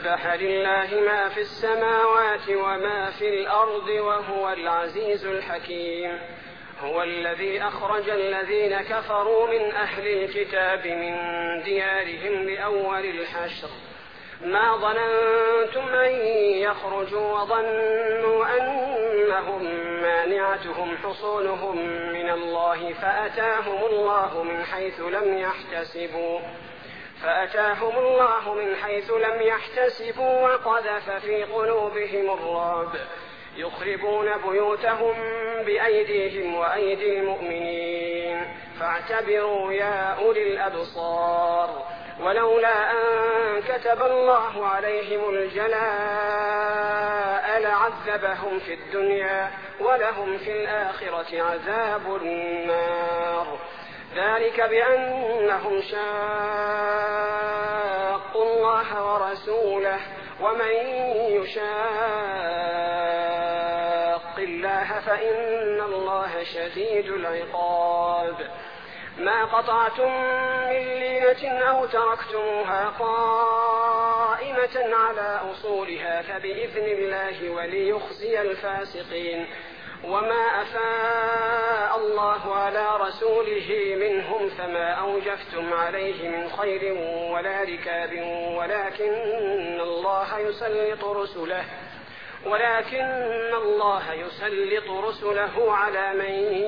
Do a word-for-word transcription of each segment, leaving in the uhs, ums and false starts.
سبح لله ما في السماوات وما في الأرض وهو العزيز الحكيم. هو الذي أخرج الذين كفروا من أهل الكتاب من ديارهم لأول الحشر ما ظننتم أن يخرجوا وظنوا أنهم مانعتهم حصونهم من الله فأتاهم الله من حيث لم يحتسبوا فأتاهم الله من حيث لم يحتسبوا وقذف في قلوبهم الرعب يخربون بيوتهم بأيديهم وأيدي المؤمنين فاعتبروا يا أولي الأبصار. ولولا أن كتب الله عليهم الجلاء لعذبهم في الدنيا ولهم في الآخرة عذاب النار. ذلك بأنهم شاقوا الله ورسوله ومن يشاق الله فإن الله شديد العقاب. ما قطعتم من لينة أو تركتموها قائمة على أصولها فبإذن الله وليخزي الفاسقين. وما أفاء الله على رسوله منهم فما أوجفتم عليه من خير ولا ركاب ولكن الله يسلط رسله ولكن الله يسلط رسله على من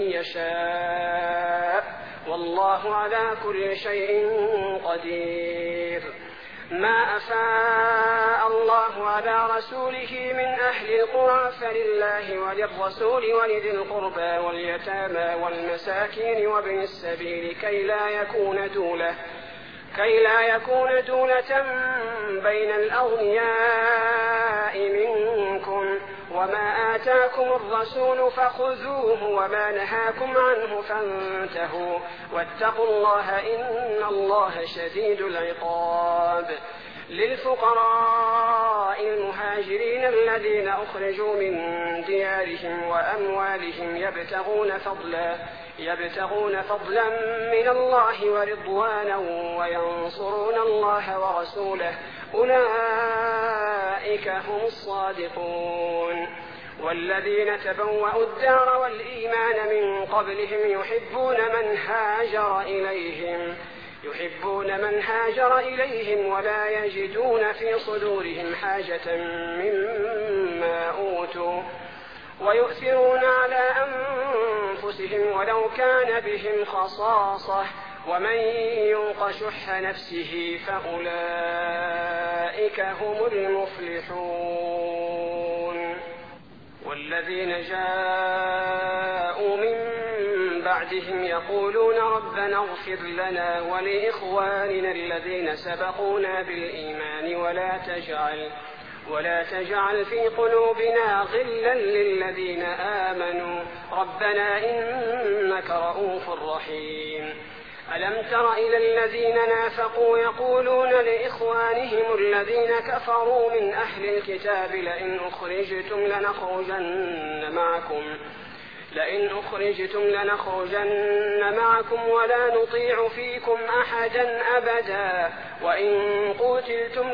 يشاء والله على كل شيء قدير. ما أفاء الله على رسوله من أهل القرى فلله وللرسول ولذي القربى واليتامى والمساكين وابن السبيل كي لا يكون دولة كي لا يكون دولة بين الأغنياء منكم. وما آتاكم الرسول فخذوه وما نهاكم عنه فانتهوا واتقوا الله إن الله شديد العقاب. للفقراء المهاجرين الذين أخرجوا من ديارهم وأموالهم يبتغون فضلا يبتغون فضلا من الله ورضوانا وينصرون الله ورسوله أولئك هم الصادقون. والذين تبوأوا الدار والإيمان من قبلهم يحبون من هاجر إليهم يحبون من هاجر إليهم ولا يجدون في صدورهم حاجة مما أوتوا ويؤثرون على أنفسهم ولو كان بهم خصاصة ومن يوق شح نفسه فأولئك هم المفلحون. والذين جاءوا من بعدهم يقولون ربنا اغفر لنا ولإخواننا الذين سبقونا بالإيمان ولا تجعل ولا تجعل في قلوبنا غلا للذين آمنوا ربنا إنك رؤوف رحيم. ألم تر إلى الذين نافقوا يقولون لإخوانهم الذين كفروا من أهل الكتاب لئن أخرجتم لنخرجن معكم لئن أخرجتم لنخرجن معكم ولا نطيع فيكم أحدا أبدا وإن قتلتم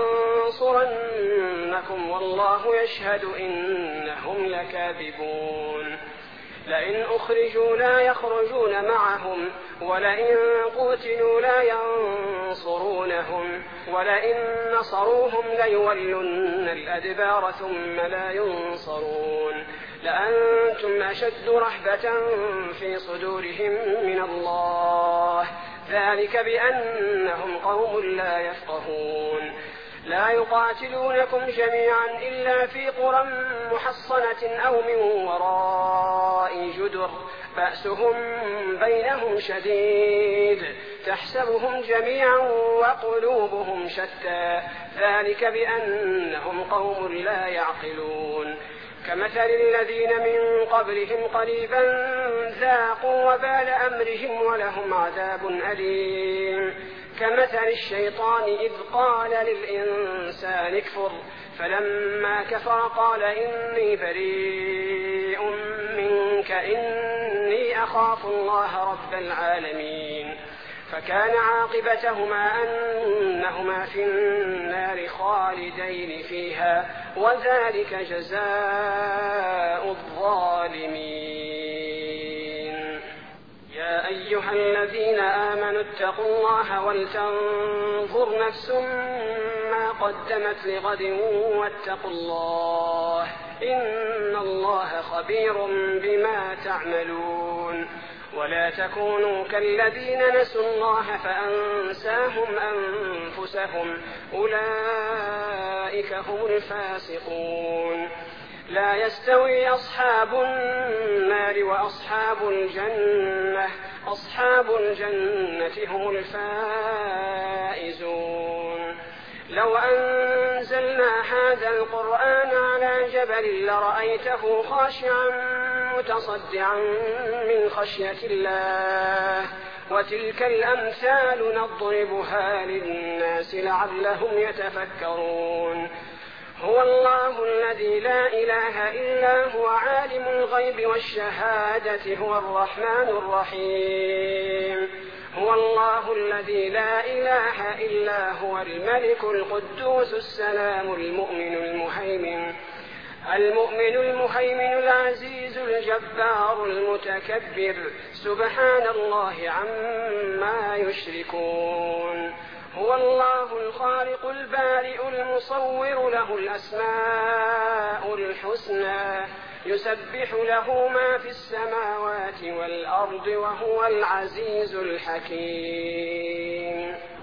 لننصرنكم والله يشهد إنهم لكاذبون. لئن أخرجوا لا يخرجون معهم ولئن قتلوا لا ينصرونهم ولئن نصروهم ليولن الأدبار ثم لا ينصرون لأنتم أشد رهبة في صدورهم من الله ذلك بأنهم قوم لا يفقهون. لا يقاتلونكم جميعا إلا في قرى محصنة أو من وراء جدر بأسهم بينهم شديد تحسبهم جميعا وقلوبهم شتى ذلك بأنهم قوم لا يعقلون. كمثل الذين من قبلهم قريبا ذاقوا وبال أمرهم ولهم عذاب أليم. كمثل الشيطان إذ قال للإنسان اكفر فلما كفر قال إني بريء منك إني أخاف الله رب العالمين فكان عاقبتهما أنهما في النار خالدين فيها وذلك جزاء الظالمين. يا أيها الذين آمنوا اتقوا الله ولتنظر نفس ما قدمت لغد واتقوا الله إن الله خبير بما تعملون. ولا تكونوا كالذين نسوا الله فأنساهم أنفسهم أولئك هم الفاسقون. لا يستوي أصحاب النار وأصحاب الجنة أصحاب الجنة هم الفائزون. لو أنزلنا هذا القرآن على جبل لرأيته خاشعا متصدعا من خشية الله وتلك الأمثال نضربها للناس لعلهم يتفكرون. هو الله الذي لا إله إلا هو عالم الغيب والشهادة هو الرحمن الرحيم. هو الله الذي لا إله إلا هو الملك القدوس السلام المؤمن المهيمن المؤمن المهيمن العزيز الجبار المتكبر سبحان الله عما يشركون. هو الله الخالق البارئ المصور له الأسماء الحسنى يسبح له ما في السماوات والأرض وهو العزيز الحكيم.